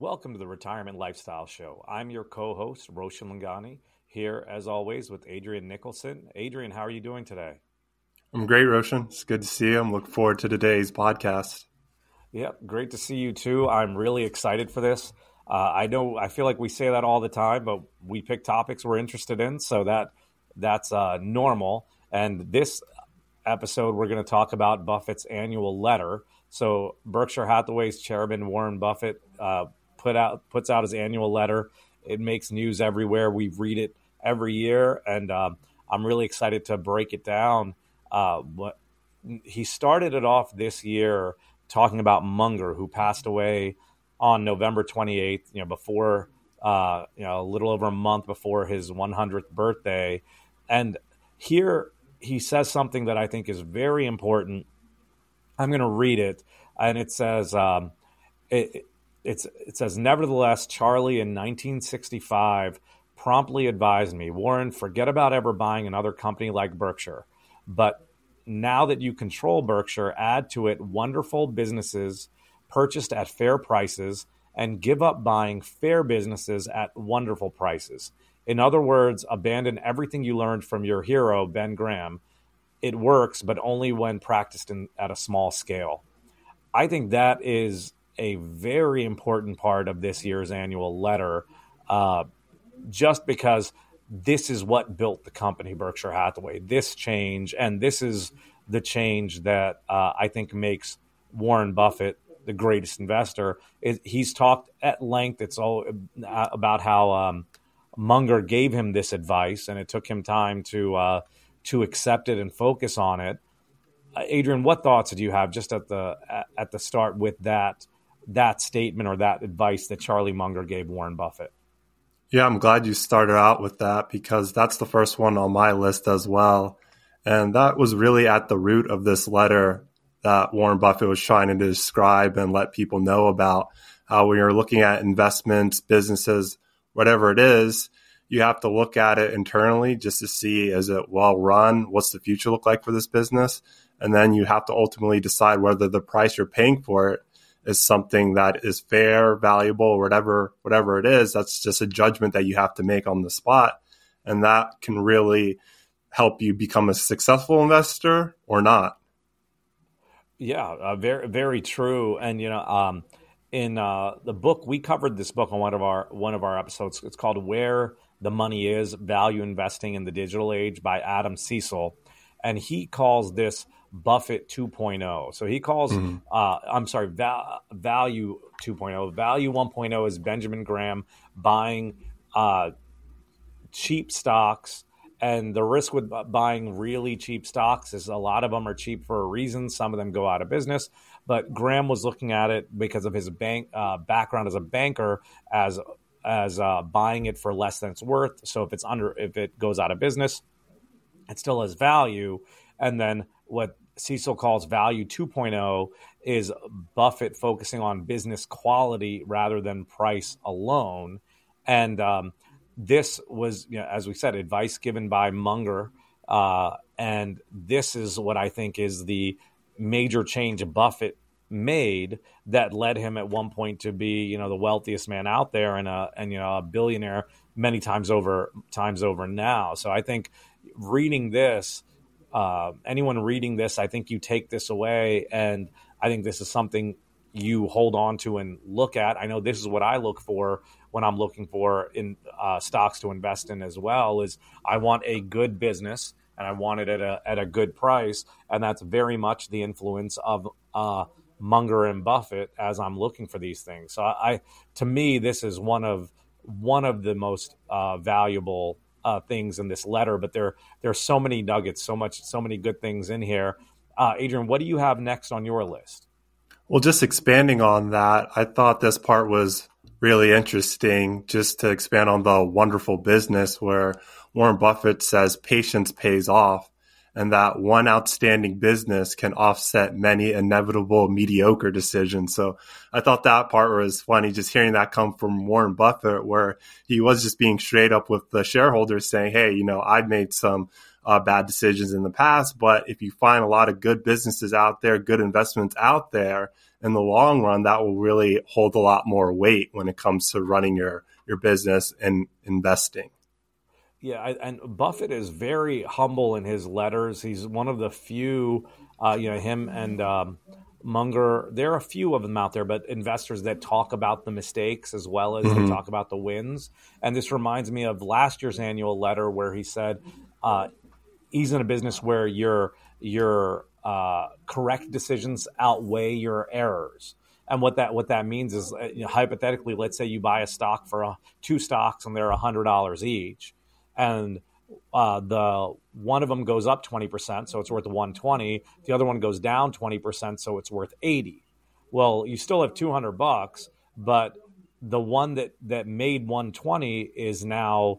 Welcome to the Retirement Lifestyle Show. I'm your co-host, Roshan Lingani, here as always with Adrian Nicholson. Adrian, how are you doing today? I'm great, Roshan. It's good to see you. I'm looking forward to today's podcast. Yep, great to see you too. I'm really excited for this. I feel like we say that all the time, but we pick topics we're interested in, so that's normal. And this episode, we're going to talk about Buffett's annual letter. So Berkshire Hathaway's chairman, Warren Buffett, puts out his annual letter. It makes news everywhere. We read it every year, and I'm really excited to break it down. But he started it off this year talking about Munger, who passed away on November 28th. Before a little over a month before his 100th birthday, and here he says something that I think is very important. I'm going to read it, and it says. It says, nevertheless, Charlie in 1965 promptly advised me, Warren, forget about ever buying another company like Berkshire. But now that you control Berkshire, add to it wonderful businesses purchased at fair prices and give up buying fair businesses at wonderful prices. In other words, abandon everything you learned from your hero, Ben Graham. It works, but only when practiced at a small scale. I think that is a very important part of this year's annual letter, just because this is what built the company, Berkshire Hathaway. This change, and this is the change that I think makes Warren Buffett the greatest investor. He's talked at length. It's all about how Munger gave him this advice, and it took him time to accept it and focus on it. Adrian, what thoughts do you have just at the start with that statement or that advice that Charlie Munger gave Warren Buffett? Yeah, I'm glad you started out with that because that's the first one on my list as well. And that was really at the root of this letter that Warren Buffett was trying to describe and let people know about how when you're looking at investments, businesses, whatever it is, you have to look at it internally just to see, is it well run? What's the future look like for this business? And then you have to ultimately decide whether the price you're paying for it is something that is fair, valuable, whatever it is. That's just a judgment that you have to make on the spot. And that can really help you become a successful investor or not. Yeah, very, very true. And, in the book, we covered this book on one of our episodes. It's called Where the Money Is, Value Investing in the Digital Age by Adam Cecil. And he calls this Buffett 2.0. So he calls, Value 2.0. Value 1.0 is Benjamin Graham buying cheap stocks. And the risk with buying really cheap stocks is a lot of them are cheap for a reason. Some of them go out of business. But Graham was looking at it because of his background as a banker as buying it for less than it's worth. So if it goes out of business, it still has value. And then what Cecil calls Value 2.0 is Buffett focusing on business quality rather than price alone. And this was, as we said, advice given by Munger. And this is what I think is the major change Buffett made that led him at one point to be, the wealthiest man out there and a billionaire many times over now. So I think reading this, anyone reading this, I think you take this away, and I think this is something you hold on to and look at. I know this is what I look for when I'm looking for in stocks to invest in as well. Is I want a good business and I want it at a good price, and that's very much the influence of Munger and Buffett as I'm looking for these things. So to me, this is one of the most valuable things in this letter. But there's so many nuggets, so many good things in here. Adrian, what do you have next on your list? Well, just expanding on that, I thought this part was really interesting, just to expand on the wonderful business where Warren Buffett says patience pays off, and that one outstanding business can offset many inevitable mediocre decisions. So I thought that part was funny, just hearing that come from Warren Buffett, where he was just being straight up with the shareholders saying, hey, I've made some bad decisions in the past, but if you find a lot of good businesses out there, good investments out there, in the long run, that will really hold a lot more weight when it comes to running your business and investing. Yeah, and Buffett is very humble in his letters. He's one of the few, him and Munger. There are a few of them out there, but investors that talk about the mistakes as well as they talk about the wins. And this reminds me of last year's annual letter where he said he's in a business where your correct decisions outweigh your errors. And what that means is, hypothetically, let's say you buy a stock for two stocks and they're $100 each, and the one of them goes up 20%, so it's worth 120. The other one goes down 20%, so it's worth 80. Well, you still have $200, but the one that made 120 is now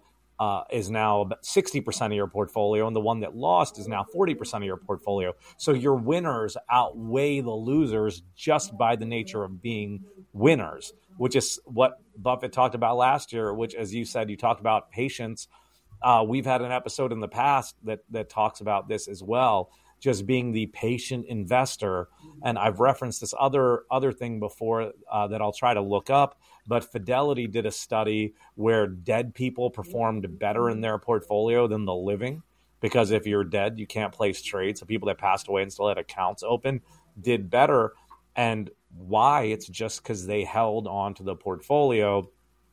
about 60% of your portfolio, and the one that lost is now 40% of your portfolio. So your winners outweigh the losers just by the nature of being winners, which is what Buffett talked about last year, which, as you said, you talked about patience. We've had an episode in the past that talks about this as well, just being the patient investor. And I've referenced this other thing before that I'll try to look up. But Fidelity did a study where dead people performed better in their portfolio than the living, because if you're dead, you can't place trades. So people that passed away and still had accounts open did better. And why? It's just because they held on to the portfolio.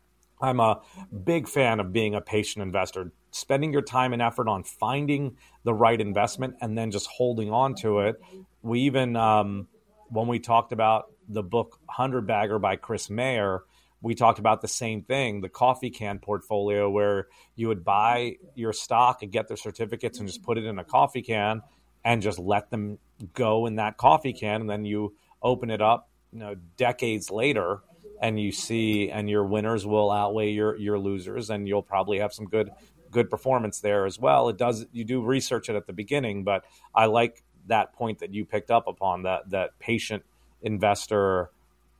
I'm a big fan of being a patient investor, spending your time and effort on finding the right investment and then just holding on to it. We even, when we talked about the book 100 Bagger by Chris Mayer, we talked about the same thing, the coffee can portfolio, where you would buy your stock and get the certificates and just put it in a coffee can and just let them go in that coffee can. And then you open it up, decades later, and you see, and your winners will outweigh your losers, and you'll probably have some good performance there as well. You do research it at the beginning, but I like that point that you picked up upon, that patient investor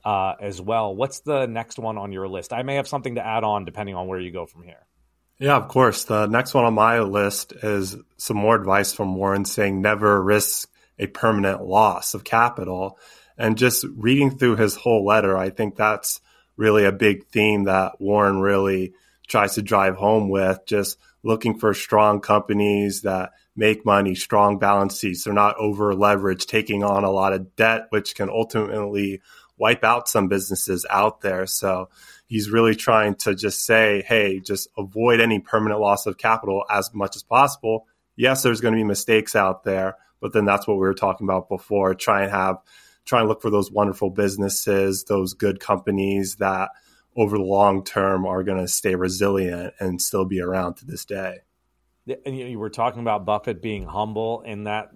as well. What's the next one on your list? I may have something to add on depending on where you go from here. Yeah, of course. The next one on my list is some more advice from Warren, saying never risk a permanent loss of capital. And just reading through his whole letter, I think that's really a big theme that Warren really tries to drive home with, just looking for strong companies that make money, strong balance sheets. They're not over leveraged, taking on a lot of debt, which can ultimately wipe out some businesses out there. So he's really trying to just say, hey, just avoid any permanent loss of capital as much as possible. Yes, there's going to be mistakes out there, but then that's what we were talking about before. Try and look for those wonderful businesses, those good companies that over the long term are going to stay resilient and still be around to this day. And you were talking about Buffett being humble in that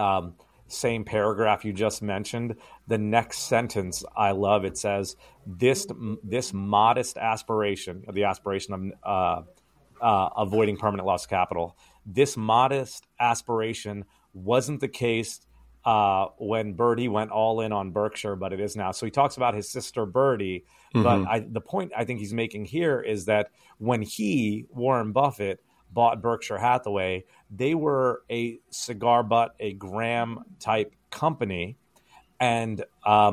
same paragraph you just mentioned. The next sentence I love. It says, this modest aspiration, the aspiration of avoiding permanent loss of capital, this modest aspiration wasn't the case when Bertie went all in on Berkshire, but it is now. So he talks about his sister Bertie, but the point I think he's making here is that when Warren Buffett, bought Berkshire Hathaway, they were a cigar butt, a Graham type company, and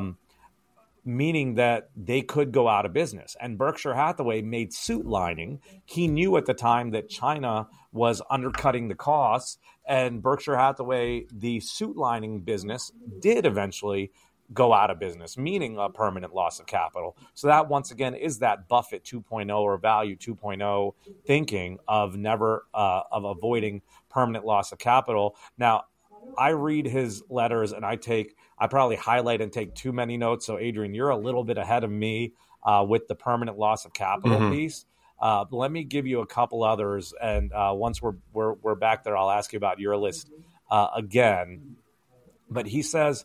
meaning that they could go out of business. And Berkshire Hathaway made suit lining. He knew at the time that China was undercutting the costs, and Berkshire Hathaway, the suit lining business, did eventually go out of business, meaning a permanent loss of capital. So that, once again, is that Buffett 2.0 or value 2.0 thinking of avoiding permanent loss of capital. Now, I read his letters and I probably highlight and take too many notes. So Adrian, you're a little bit ahead of me with the permanent loss of capital piece. Let me give you a couple others. And once we're back there, I'll ask you about your list again. But he says,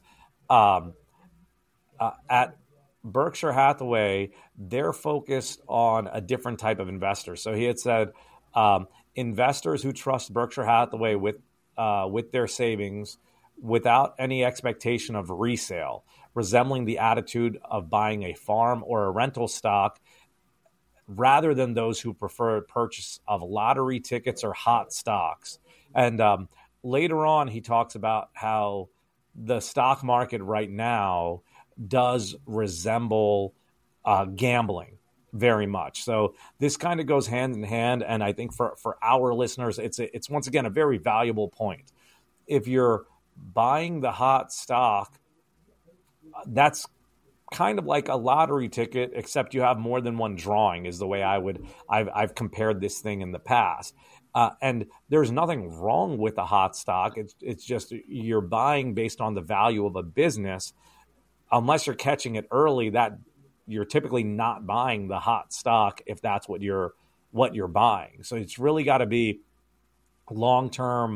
at Berkshire Hathaway, they're focused on a different type of investor. So he had said, investors who trust Berkshire Hathaway with their savings without any expectation of resale, resembling the attitude of buying a farm or a rental stock, rather than those who prefer purchase of lottery tickets or hot stocks. And later on, he talks about how the stock market right now does resemble gambling very much. So this kind of goes hand in hand. And I think for our listeners, it's once again a very valuable point. If you're buying the hot stock, that's kind of like a lottery ticket, except you have more than one drawing, is the way I've compared this thing in the past. And there's nothing wrong with a hot stock. It's just you're buying based on the value of a business. Unless you're catching it early, that you're typically not buying the hot stock if that's what you're buying. So it's really got to be long-term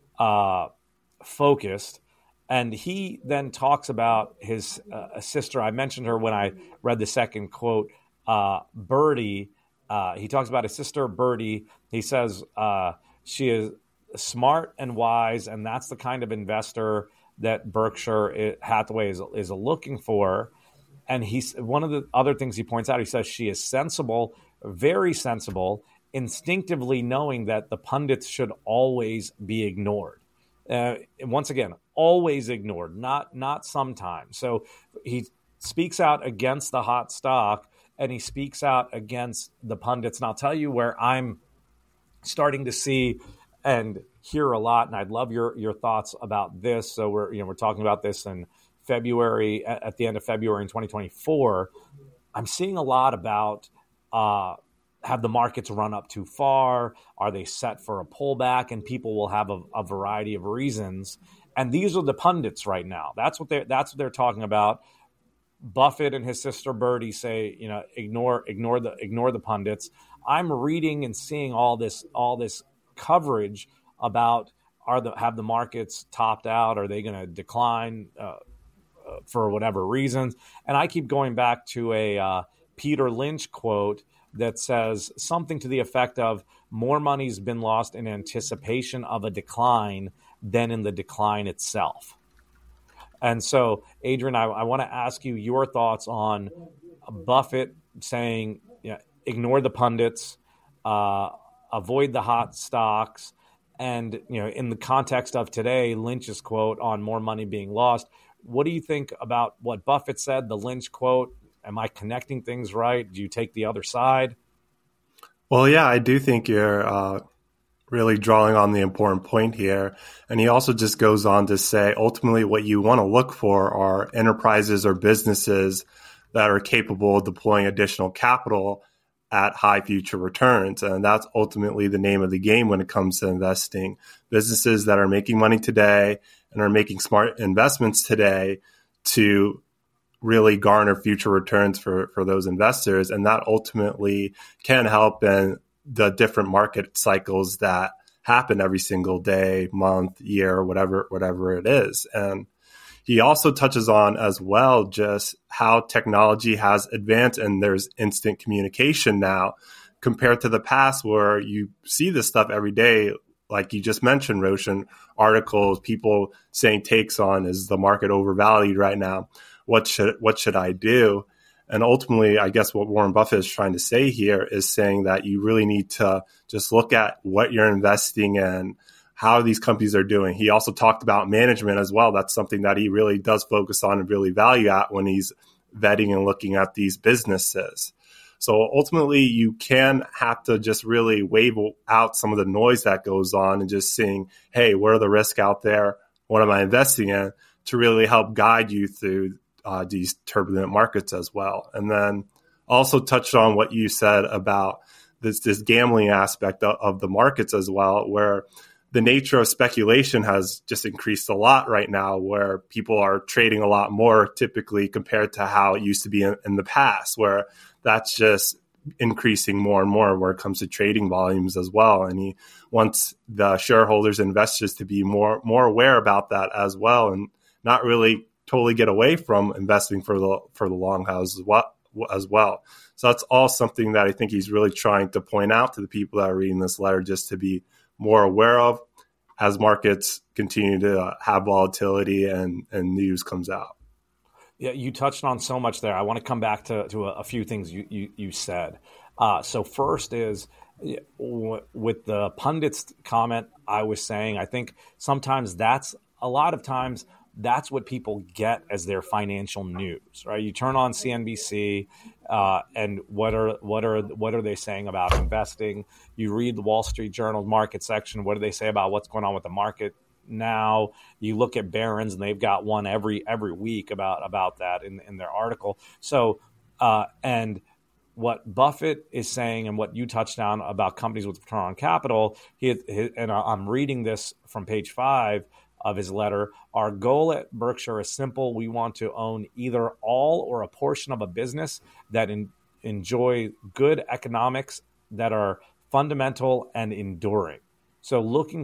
focused. And he then talks about his sister. I mentioned her when I read the second quote, Birdie. He talks about his sister, Birdie. He says she is smart and wise, and that's the kind of investor that Berkshire Hathaway is looking for. And one of the other things he points out, he says she is sensible, very sensible, instinctively knowing that the pundits should always be ignored. Once again, always ignored, not sometimes. So he speaks out against the hot stock, and he speaks out against the pundits. And I'll tell you where I'm starting to see and hear a lot, and I'd love your thoughts about this. So we're talking about this in February, at the end of February in 2024. I'm seeing a lot about have the markets run up too far? Are they set for a pullback? And people will have a variety of reasons. And these are the pundits right now. That's what they're talking about. Buffett and his sister Birdie say, ignore the pundits. I'm reading and seeing all this coverage about have the markets topped out? Are they going to decline for whatever reasons? And I keep going back to a Peter Lynch quote that says something to the effect of more money's been lost in anticipation of a decline than in the decline itself. And so, Adrian, I want to ask you your thoughts on Buffett saying, ignore the pundits, avoid the hot stocks, and in the context of today, Lynch's quote on more money being lost. What do you think about what Buffett said, the Lynch quote? Am I connecting things right? Do you take the other side? Well, yeah, I do think you're really drawing on the important point here. And he also just goes on to say, ultimately, what you want to look for are enterprises or businesses that are capable of deploying additional capital at high future returns. And that's ultimately the name of the game when it comes to investing. Businesses that are making money today and are making smart investments today to really garner future returns for those investors. And that ultimately can help in the different market cycles that happen every single day, month, year, whatever it is. And he also touches on as well just how technology has advanced and there's instant communication now compared to the past where you see this stuff every day. Like you just mentioned, Roshan, articles, people saying takes on, is the market overvalued right now? What should I do? And ultimately, I guess what Warren Buffett is trying to say here is saying that you really need to just look at what you're investing in, how these companies are doing. He also talked about management as well. That's something that he really does focus on and really value at when he's vetting and looking at these businesses. So ultimately, you can have to just really wave out some of the noise that goes on and just seeing, hey, what are the risks out there? What am I investing in? To really help guide you through these turbulent markets as well. And then also touched on what you said about this gambling aspect of the markets as well, where the nature of speculation has just increased a lot right now, where people are trading a lot more typically compared to how it used to be in the past, where that's just increasing more and more where it comes to trading volumes as well. And he wants the shareholders, investors to be more aware about that as well, and not really totally get away from investing for the long haul as well. So that's all something that I think he's really trying to point out to the people that are reading this letter, just to be more aware of as markets continue to have volatility and news comes out. Yeah, you touched on so much there. I want to come back to a few things you said. So first is with the pundits comment I was saying, I think sometimes that's a lot of times that's what people get as their financial news, right? You turn on CNBC, and what are they saying about investing? You read the Wall Street Journal market section. What do they say about what's going on with the market now? You look at Barron's, and they've got one every week about that in their article. So and what Buffett is saying, and what you touched on about companies with return on capital, and I'm reading this from page 5 of his letter. Our goal at Berkshire is simple. We want to own either all or a portion of a business that enjoy good economics that are fundamental and enduring. So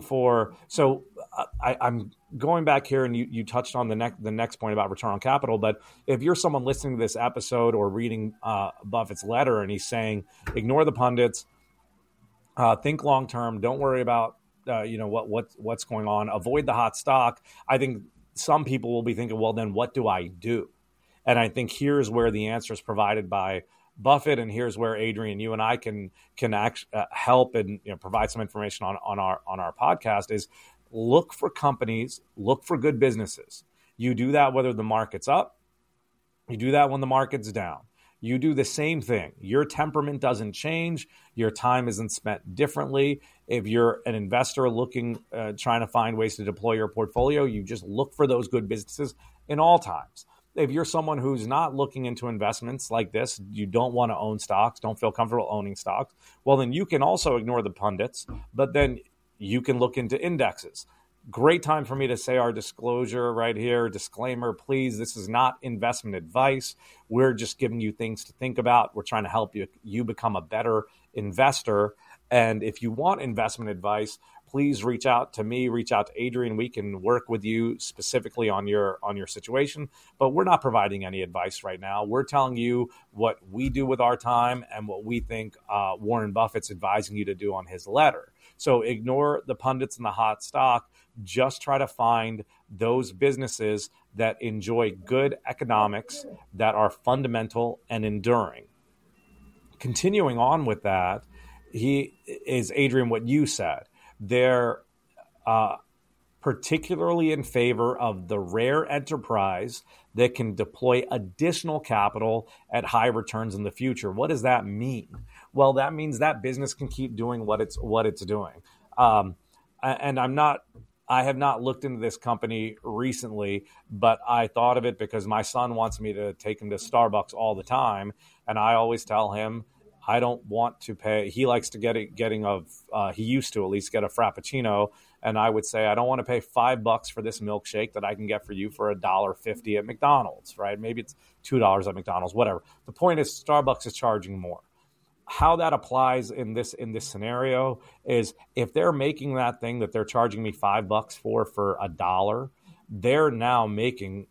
I'm going back here, and you touched on the next point about return on capital. But if you're someone listening to this episode or reading Buffett's letter, and he's saying, ignore the pundits, think long term, don't worry about what's going on, avoid the hot stock. I think some people will be thinking, well, then what do I do? And I think here's where the answer is provided by Buffett, and here's where Adrian, you and I can help and provide some information on our podcast. Is look for companies, look for good businesses. You do that whether the market's up, you do that when the market's down. You do the same thing. Your temperament doesn't change. Your time isn't spent differently. If you're an investor trying to find ways to deploy your portfolio, you just look for those good businesses in all times. If you're someone who's not looking into investments like this, you don't want to own stocks, don't feel comfortable owning stocks, well, then you can also ignore the pundits, but then you can look into indexes. Great time for me to say our disclosure right here. Disclaimer, please. This is not investment advice. We're just giving you things to think about. We're trying to help you become a better investor. And if you want investment advice, please reach out to me, reach out to Adrian. We can work with you specifically on your situation. But we're not providing any advice right now. We're telling you what we do with our time and what we think Warren Buffett's advising you to do on his letter. So ignore the pundits and the hot stock. Just try to find those businesses that enjoy good economics that are fundamental and enduring. Continuing on with that, Adrian, what you said. They're particularly in favor of the rare enterprise that can deploy additional capital at high returns in the future. What does that mean? Well, that means that business can keep doing what it's doing. And I have not looked into this company recently, but I thought of it because my son wants me to take him to Starbucks all the time, and I always tell him I don't want to pay. He likes to he used to at least get a Frappuccino, and I would say I don't want to pay $5 for this milkshake that I can get for you for $1.50 at McDonald's, right? Maybe it's $2 at McDonald's, whatever. The point is Starbucks is charging more. How that applies in this scenario is if they're making that thing that they're charging me $5 for $1, they're now making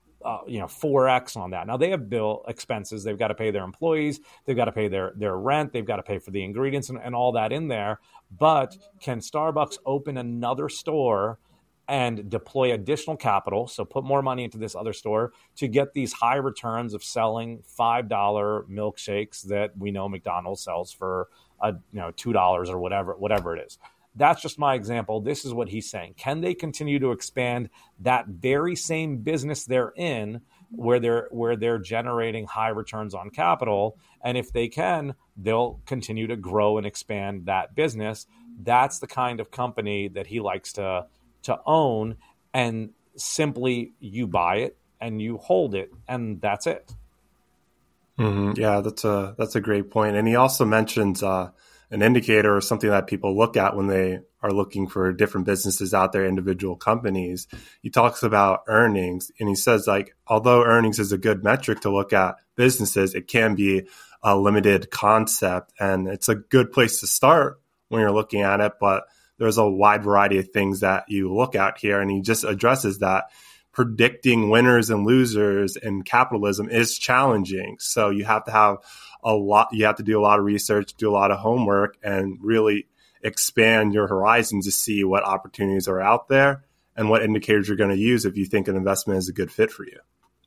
4x on that. Now they have bill expenses. They've got to pay their employees. They've got to pay their rent. They've got to pay for the ingredients and all that in there. But can Starbucks open another store and deploy additional capital, so put more money into this other store to get these high returns of selling $5 milkshakes that we know McDonald's sells for $2 or whatever it is. That's just my example. This is what he's saying. Can they continue to expand that very same business they're in where they're generating high returns on capital? And if they can, they'll continue to grow and expand that business. That's the kind of company that he likes to own, and simply you buy it and you hold it, and that's it. Mm-hmm. Yeah, that's a great point. And he also mentions an indicator or something that people look at when they are looking for different businesses out there, individual companies. He talks about earnings, and he says, although earnings is a good metric to look at businesses, it can be a limited concept, and it's a good place to start when you're looking at it. But there's a wide variety of things that you look at here, and he just addresses that predicting winners and losers in capitalism is challenging. So you have to have you have to do a lot of research, do a lot of homework, and really expand your horizons to see what opportunities are out there and what indicators you're going to use if you think an investment is a good fit for you.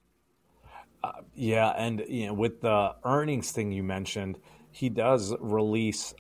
And with the earnings thing you mentioned, he does release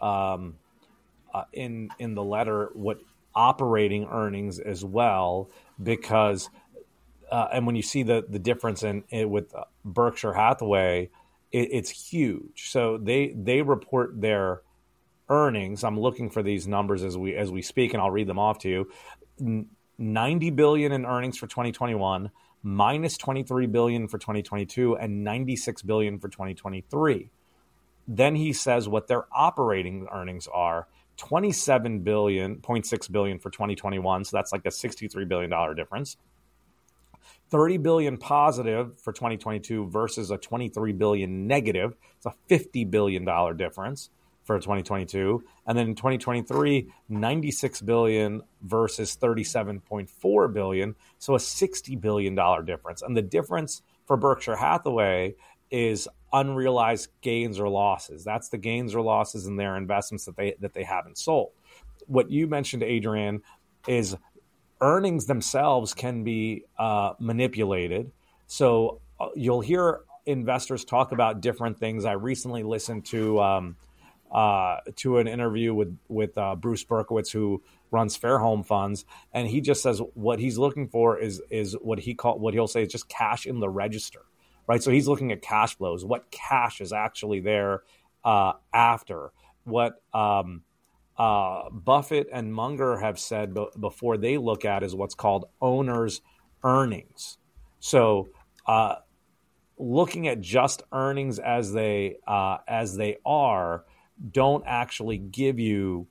in the letter what operating earnings as well, because and when you see the difference in with Berkshire Hathaway, it's huge. So they report their earnings. I'm looking for these numbers as we speak, and I'll read them off to you. $90 billion in earnings for 2021, minus $23 billion for 2022, and $96 billion for 2023. Then he says what their operating earnings are: $27.6 billion for 2021. So that's like a $63 billion difference. $30 billion positive for 2022 versus a $23 billion negative. It's a $50 billion difference for 2022. And then in 2023, $96 billion versus $37.4 billion. So a $60 billion difference. And the difference for Berkshire Hathaway is unrealized gains or losses. That's the gains or losses in their investments that they haven't sold. What you mentioned, Adrian, is earnings themselves can be manipulated. So you'll hear investors talk about different things. I recently listened to an interview with Bruce Berkowitz, who runs Fairholme Funds, and he just says what he's looking for is what he'll say is just cash in the register, right? So he's looking at cash flows, what cash is actually there after. What Buffett and Munger have said before they look at is what's called owner's earnings. So looking at just earnings as they are don't actually give you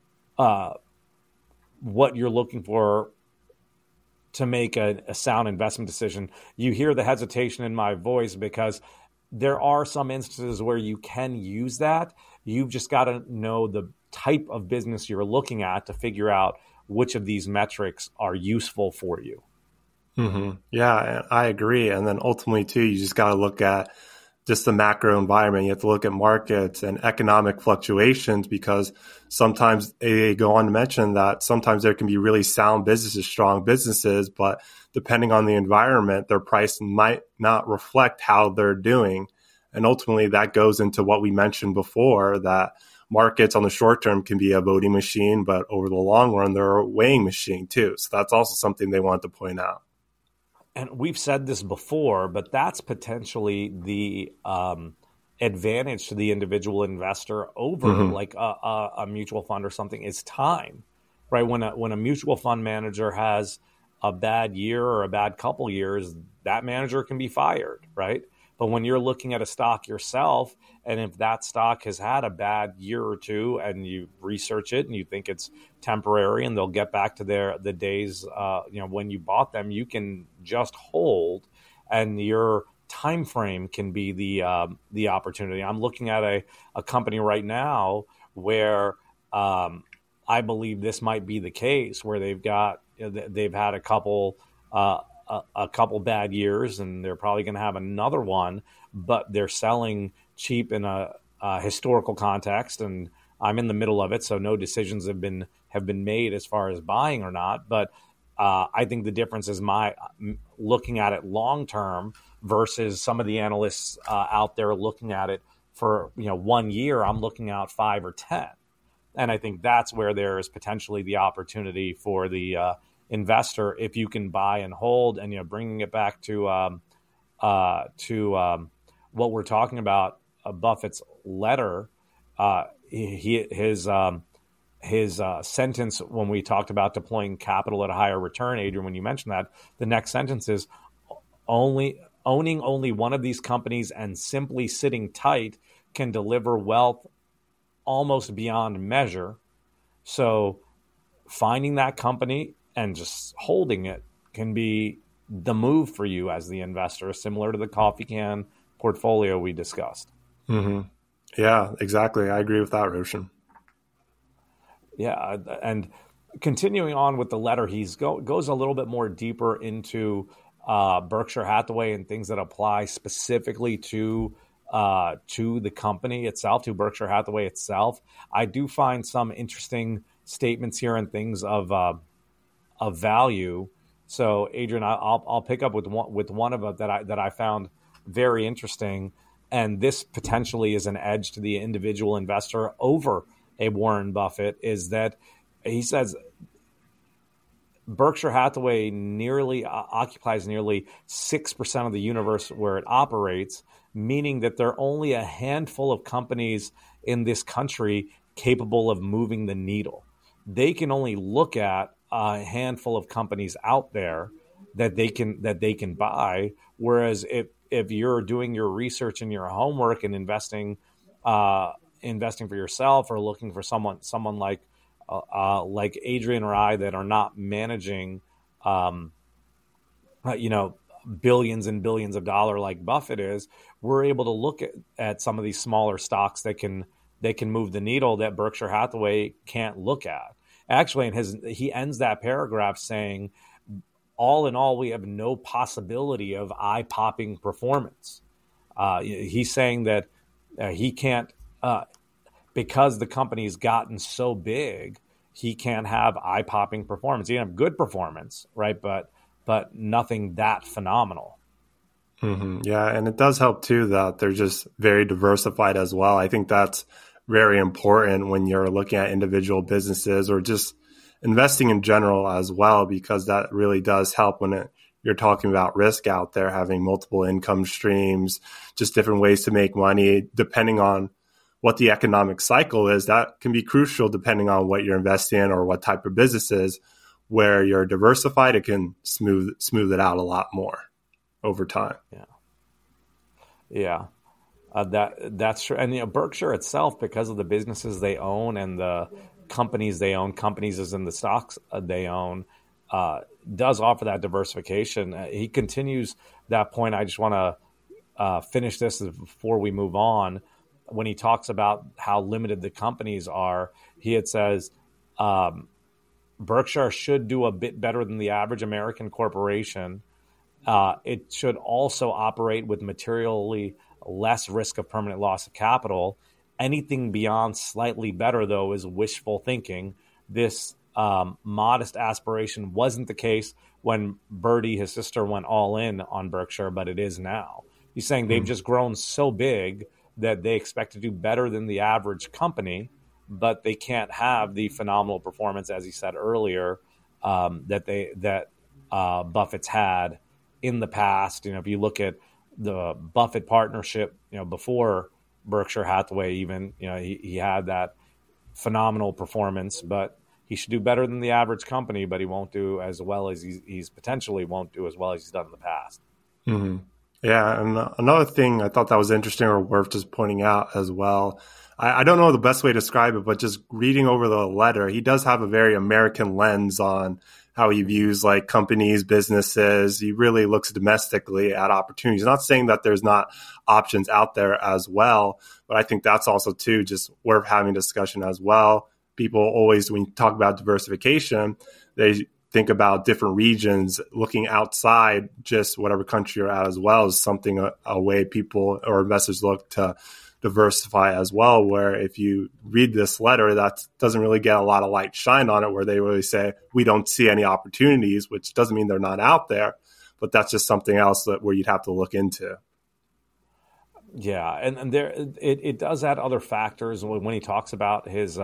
what you're looking for to make a sound investment decision. You hear the hesitation in my voice because there are some instances where you can use that. You've just got to know the type of business you're looking at to figure out which of these metrics are useful for you. Mm-hmm. Yeah, I agree. And then ultimately, too, you just got to look at just the macro environment. You have to look at markets and economic fluctuations, because sometimes they go on to mention that sometimes there can be really sound businesses, strong businesses, but depending on the environment, their price might not reflect how they're doing. And ultimately, that goes into what we mentioned before, that markets on the short term can be a voting machine, but over the long run, they're a weighing machine too. So that's also something they want to point out. And we've said this before, but that's potentially the advantage to the individual investor over like a mutual fund or something, is time, right? When a mutual fund manager has a bad year or a bad couple years, that manager can be fired, right? But when you're looking at a stock yourself, and if that stock has had a bad year or two, and you research it and you think it's temporary and they'll get back to the days when you bought them, you can just hold, and your time frame can be the opportunity. I'm looking at a company right now where I believe this might be the case, where they've had a couple bad years, and they're probably going to have another one, but they're selling cheap in a historical context, and I'm in the middle of it, so no decisions have been made as far as buying or not. But I think the difference is my looking at it long term versus some of the analysts out there looking at it for 1 year. I'm looking out 5 or 10, and I think that's where there is potentially the opportunity for the investor, if you can buy and hold. And bringing it back to what we're talking about, Buffett's letter, his sentence when we talked about deploying capital at a higher return, Adrian, when you mentioned that, the next sentence is owning only one of these companies and simply sitting tight can deliver wealth almost beyond measure. So finding that company and just holding it can be the move for you as the investor, similar to the coffee can portfolio we discussed. Mm-hmm. Yeah, exactly. I agree with that, Roshan. Yeah, and continuing on with the letter, he's goes a little bit more deeper into Berkshire Hathaway and things that apply specifically to the company itself, to Berkshire Hathaway itself. I do find some interesting statements here and things of value. So, Adrian, I'll pick up with one of them that I found very interesting, and this potentially is an edge to the individual investor over a Warren Buffett. Is that he says Berkshire Hathaway occupies nearly 6% of the universe where it operates, meaning that there are only a handful of companies in this country capable of moving the needle. They can only look at a handful of companies out there that they can buy. Whereas if you're doing your research and your homework and investing for yourself, or looking for someone like Adrian or I that are not managing, billions and billions of dollars like Buffett is, we're able to look at some of these smaller stocks that can move the needle that Berkshire Hathaway can't look at. Actually, he ends that paragraph saying, all in all, we have no possibility of eye-popping performance. He's saying that he can't, because the company's gotten so big, he can't have eye-popping performance. He can have good performance, right? But nothing that phenomenal. Mm-hmm. Yeah, and it does help too that they're just very diversified as well. I think that's very important when you're looking at individual businesses or just investing in general as well, because that really does help when you're talking about risk out there, having multiple income streams, just different ways to make money, depending on what the economic cycle is. That can be crucial depending on what you're investing in or what type of businesses. Where you're diversified, it can smooth it out a lot more over time. Yeah. That's true. And Berkshire itself, because of the businesses they own and the companies they own, companies as in the stocks they own, does offer that diversification. He continues that point. I just want to finish this before we move on. When he talks about how limited the companies are, he says, Berkshire should do a bit better than the average American corporation. It should also operate with materially less risk of permanent loss of capital. Anything beyond slightly better, though, is wishful thinking. This modest aspiration wasn't the case when Bertie, his sister, went all in on Berkshire, but it is now. He's saying they've just grown so big that they expect to do better than the average company, but they can't have the phenomenal performance, as he said earlier, that Buffett's had in the past. If you look at the Buffett partnership, before Berkshire Hathaway, even he had that phenomenal performance, but he should do better than the average company, but he won't do as well as he's potentially won't do as well as he's done in the past. Mm-hmm. Yeah, and another thing I thought that was interesting or worth just pointing out as well. I don't know the best way to describe it, but just reading over the letter, he does have a very American lens on how he views like companies, businesses. He really looks domestically at opportunities. Not saying that there's not options out there as well, but I think that's also too just worth having discussion as well. People always, when you talk about diversification, they think about different regions. Looking outside just whatever country you're at as well is something, a way people or investors look to diversify as well, where if you read this letter, that doesn't really get a lot of light shine on it, where they really say, we don't see any opportunities, which doesn't mean they're not out there, but that's just something else where you'd have to look into. Yeah, and there it does add other factors when he talks about his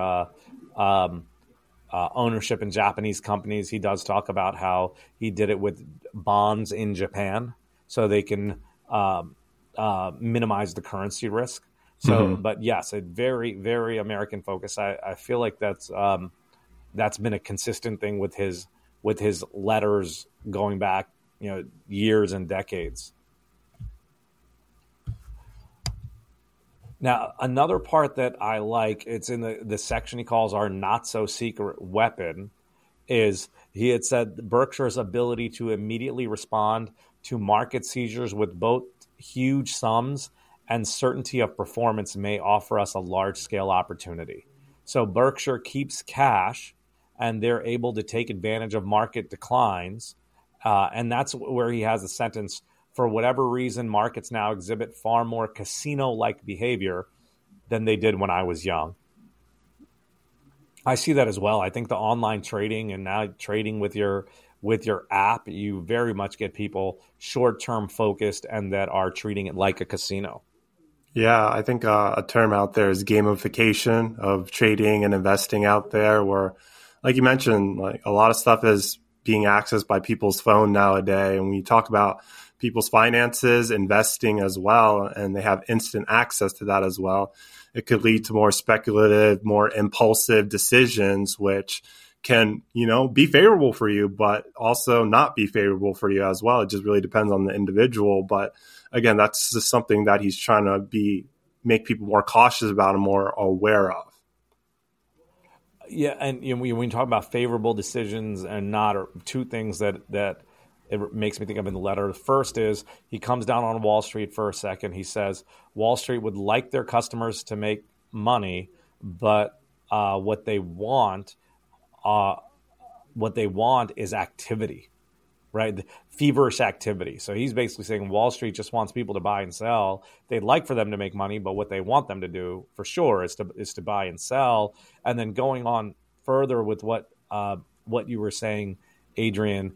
ownership in Japanese companies. He does talk about how he did it with bonds in Japan so they can minimize the currency risk. So, but yes, a very, very American focus. I feel like that's been a consistent thing with his letters going back, years and decades. Now, another part that I like, it's in the section he calls our not so secret weapon, is he had said Berkshire's ability to immediately respond to market seizures with both huge sums and certainty of performance may offer us a large-scale opportunity. So Berkshire keeps cash, and they're able to take advantage of market declines. And that's where he has a sentence, for whatever reason, markets now exhibit far more casino-like behavior than they did when I was young. I see that as well. I think the online trading and now trading with your app, you very much get people short-term focused and that are treating it like a casino. Yeah, I think a term out there is gamification of trading and investing out there, where, like you mentioned, like a lot of stuff is being accessed by people's phone nowadays. And when you talk about people's finances, investing as well, and they have instant access to that as well, it could lead to more speculative, more impulsive decisions, which can, be favorable for you, but also not be favorable for you as well. It just really depends on the individual. But again, that's just something that he's trying to make people more cautious about and more aware of. Yeah, and when you talk about favorable decisions and not, are two things that it makes me think of in the letter. The first is he comes down on Wall Street for a second. He says Wall Street would like their customers to make money, but what they want is activity, right? The feverish activity. So he's basically saying Wall Street just wants people to buy and sell. They'd like for them to make money, but what they want them to do for sure is to buy and sell. And then going on further with what you were saying, Adrian,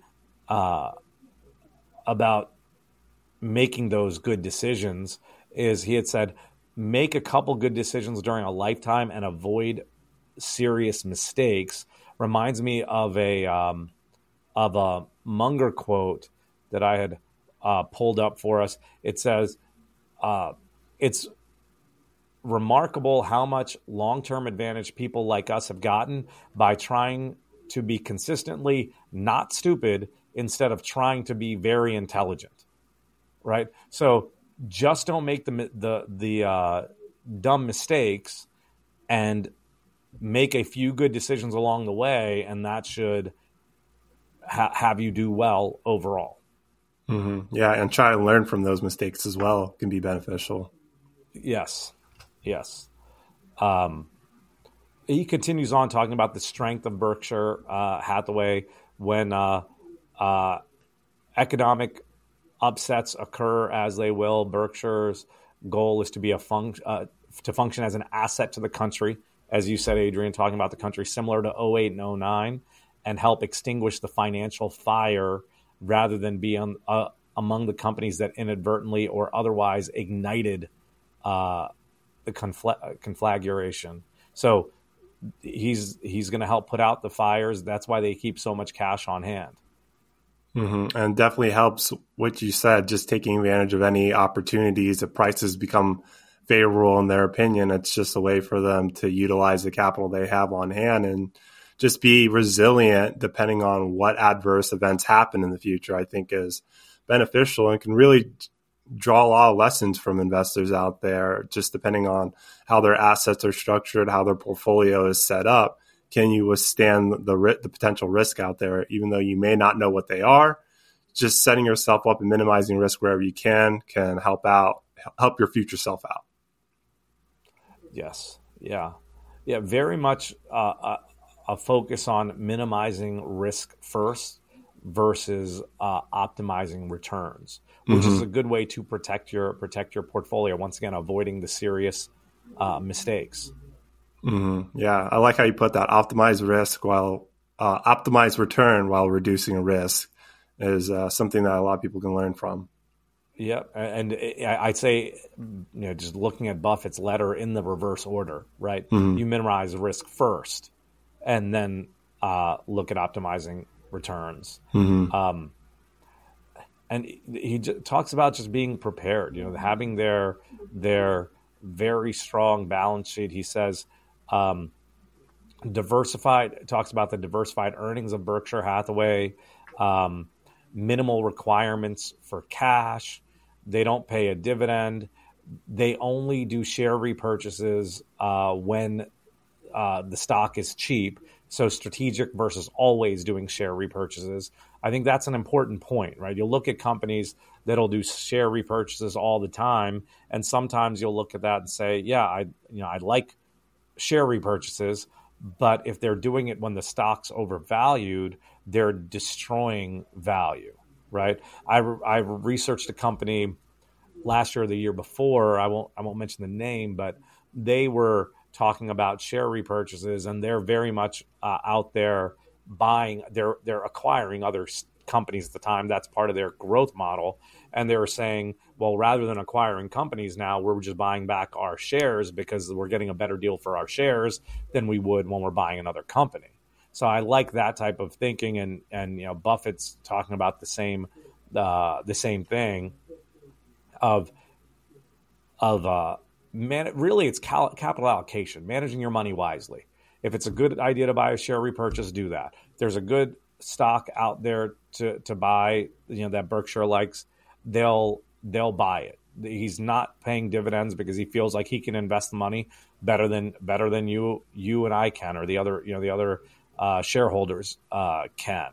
about making those good decisions, is he had said, make a couple good decisions during a lifetime and avoid serious mistakes. Reminds me of a Munger quote that I had pulled up for us. It says, it's remarkable how much long-term advantage people like us have gotten by trying to be consistently not stupid instead of trying to be very intelligent, right? So just don't make the dumb mistakes and make a few good decisions along the way, and that should have you do well overall. Mm-hmm. Yeah, and try to learn from those mistakes as well can be beneficial. Yes. He continues on talking about the strength of Berkshire Hathaway when economic upsets occur, as they will. Berkshire's goal is to be to function as an asset to the country, as you said, Adrian, talking about the country, similar to 2008 and 2009, and help extinguish the financial fire rather than be among the companies that inadvertently or otherwise ignited the conflagration. So he's going to help put out the fires. That's why they keep so much cash on hand. Mm-hmm. And definitely helps what you said, just taking advantage of any opportunities. If prices become favorable in their opinion, it's just a way for them to utilize the capital they have on hand and just be resilient depending on what adverse events happen in the future, I think is beneficial and can really draw a lot of lessons from investors out there, just depending on how their assets are structured, how their portfolio is set up. Can you withstand the potential risk out there, even though you may not know what they are? Just setting yourself up and minimizing risk wherever you can help your future self out. Yes. Yeah. Very much a focus on minimizing risk first versus optimizing returns, which is a good way to protect your portfolio. Once again, avoiding the serious mistakes. Mm-hmm. Yeah, I like how you put that. Optimize return while reducing risk is something that a lot of people can learn from. Yeah, and I'd say, just looking at Buffett's letter in the reverse order, right? Mm-hmm. You minimize risk first, and then look at optimizing returns. Mm-hmm. And he talks about just being prepared, having their very strong balance sheet. He says diversified, talks about the diversified earnings of Berkshire Hathaway, minimal requirements for cash. They don't pay a dividend. They only do share repurchases when the stock is cheap. So strategic versus always doing share repurchases. I think that's an important point, right? You'll look at companies that'll do share repurchases all the time, and sometimes you'll look at that and say, yeah, I like share repurchases, but if they're doing it when the stock's overvalued, they're destroying value, right? I researched a company last year or the year before. I won't mention the name, but they were talking about share repurchases, and they're very much out there buying. They're acquiring other companies at the time. That's part of their growth model. And they were saying, well, rather than acquiring companies now, we're just buying back our shares because we're getting a better deal for our shares than we would when we're buying another company. So I like that type of thinking, and Buffett's talking about the same thing of really it's capital allocation, managing your money wisely. If it's a good idea to buy a share repurchase, do that. If there's a good stock out there to buy, that Berkshire likes, they'll buy it. He's not paying dividends because he feels like he can invest the money better than you and I can, or the other shareholders can.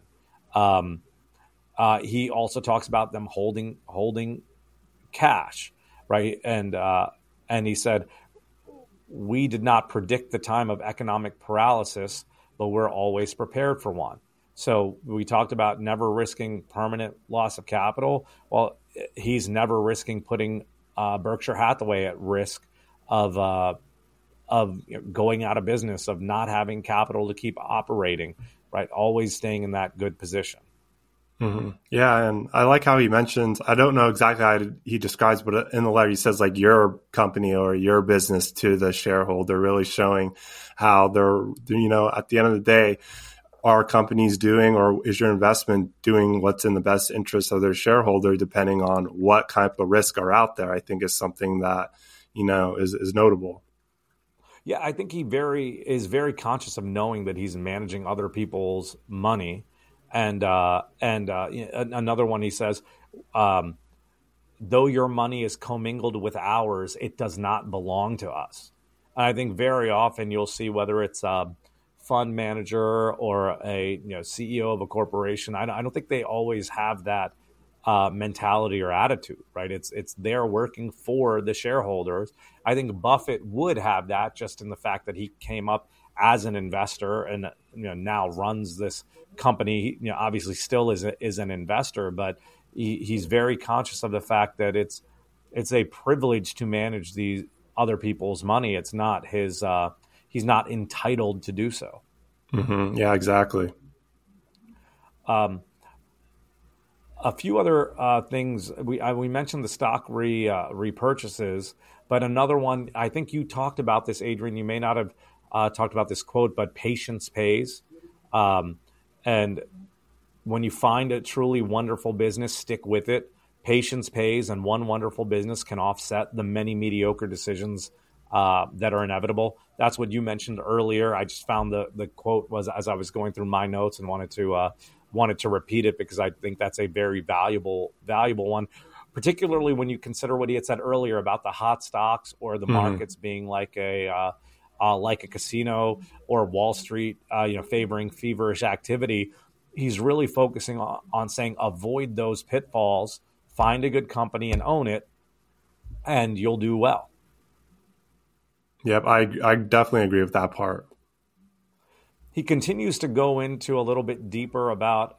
He also talks about them holding cash, right? And he said, we did not predict the time of economic paralysis, but we're always prepared for one. So we talked about never risking permanent loss of capital. Well, he's never risking putting Berkshire Hathaway at risk of going out of business, of not having capital to keep operating, right? Always staying in that good position. Mm-hmm. Yeah, and I like how he mentions, I don't know exactly how he describes, but in the letter he says like your company or your business to the shareholder, really showing how they're, at the end of the day, are companies doing, or is your investment doing what's in the best interest of their shareholder, depending on what type of risk are out there, I think is something that, is notable. Yeah, I think he is very conscious of knowing that he's managing other people's money. And another one, he says, though your money is commingled with ours, it does not belong to us. And I think very often you'll see, whether it's a fund manager or a CEO of a corporation, I don't think they always have that mentality or attitude, right? It's they're working for the shareholders. I think Buffett would have that, just in the fact that he came up as an investor and now runs this company. Obviously still is an investor, but he's very conscious of the fact that it's a privilege to manage these other people's money. It's not his. He's not entitled to do so. Mm-hmm. Yeah, exactly. A few other things. We mentioned the stock repurchases, but another one, I think you talked about this, Adrian. You may not have talked about this quote, but patience pays. And when you find a truly wonderful business, stick with it. Patience pays, and one wonderful business can offset the many mediocre decisions that are inevitable. That's what you mentioned earlier. I just found the quote was as I was going through my notes, and wanted to repeat it because I think that's a very valuable one, particularly when you consider what he had said earlier about the hot stocks, or the markets being like a casino, or Wall Street, favoring feverish activity. He's really focusing on saying, avoid those pitfalls, find a good company and own it, and you'll do well. Yep, I definitely agree with that part. He continues to go into a little bit deeper about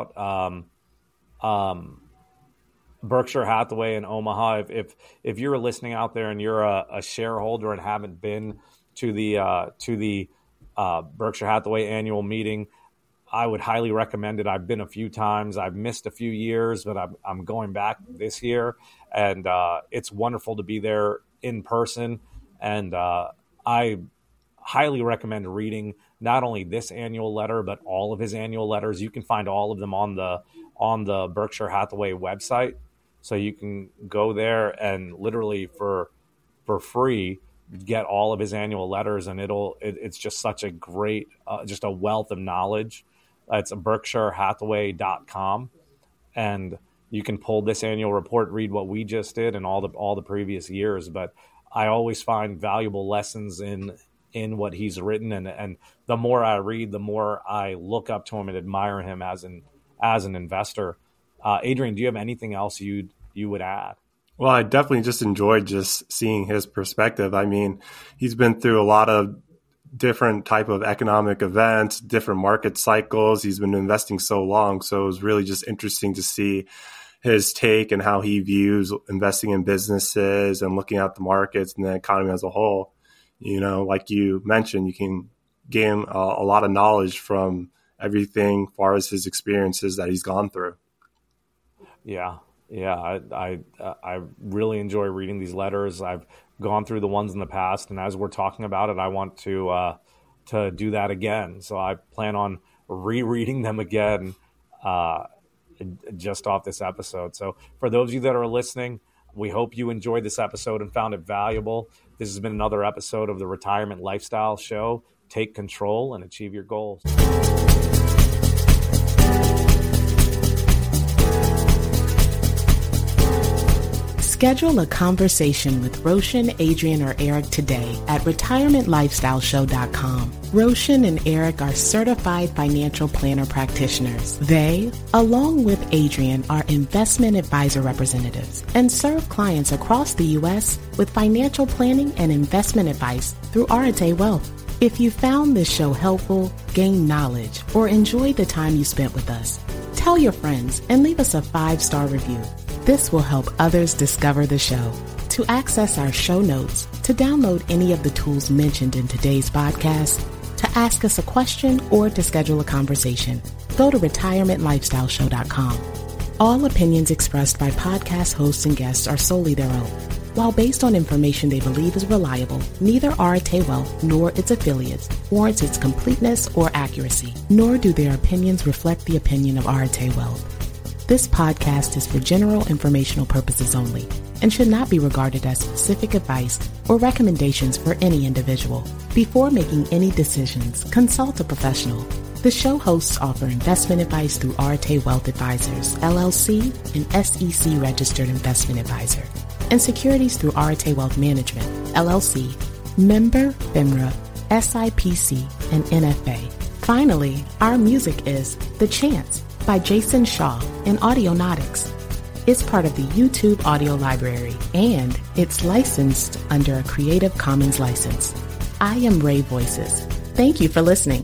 Berkshire Hathaway and Omaha. If you're listening out there and you're a shareholder and haven't been to the Berkshire Hathaway annual meeting, I would highly recommend it. I've been a few times. I've missed a few years, but I'm going back this year, and it's wonderful to be there in person. And I highly recommend reading not only this annual letter, but all of his annual letters. You can find all of them on the Berkshire Hathaway website, so you can go there and literally for free get all of his annual letters, and it's just such a great, just a wealth of knowledge. It's berkshirehathaway.com, and you can pull this annual report, read what we just did, and all the previous years. But I always find valuable lessons in what he's written, and the more I read, the more I look up to him and admire him as an investor. Adrian, do you have anything else you would add? Well, I definitely just enjoyed just seeing his perspective. I mean, he's been through a lot of different type of economic events, different market cycles. He's been investing so long. So it was really just interesting to see his take and how he views investing in businesses and looking at the markets and the economy as a whole. Like you mentioned, you can gain a lot of knowledge from everything as far as his experiences that he's gone through. Yeah. I really enjoy reading these letters. I've gone through the ones in the past, and as we're talking about it, I want to to do that again. So I plan on rereading them again just off this episode. So for those of you that are listening, we hope you enjoyed this episode and found it valuable. This has been another episode of the Retirement Lifestyle Show. Take control and achieve your goals. Schedule a conversation with Roshan, Adrian, or Eric today at retirementlifestyleshow.com. Roshan and Eric are certified financial planner practitioners. They, along with Adrian, are investment advisor representatives and serve clients across the U.S. with financial planning and investment advice through Arete Wealth. If you found this show helpful, gained knowledge, or enjoyed the time you spent with us, tell your friends and leave us a 5-star review. This will help others discover the show. To access our show notes, to download any of the tools mentioned in today's podcast, to ask us a question, or to schedule a conversation, go to retirementlifestyleshow.com. All opinions expressed by podcast hosts and guests are solely their own. While based on information they believe is reliable, neither Arete Wealth nor its affiliates warrants its completeness or accuracy, nor do their opinions reflect the opinion of Arete Wealth. This podcast is for general informational purposes only and should not be regarded as specific advice or recommendations for any individual. Before making any decisions, consult a professional. The show hosts offer investment advice through Arete Wealth Advisors, LLC, an SEC-registered investment advisor, and securities through Arete Wealth Management, LLC, member FINRA, SIPC, and NFA. Finally, our music is The Chance by Jason Shaw and Audionautics. It's part of the YouTube audio library, and it's licensed under a Creative Commons license. I am Ray Voices. Thank you for listening.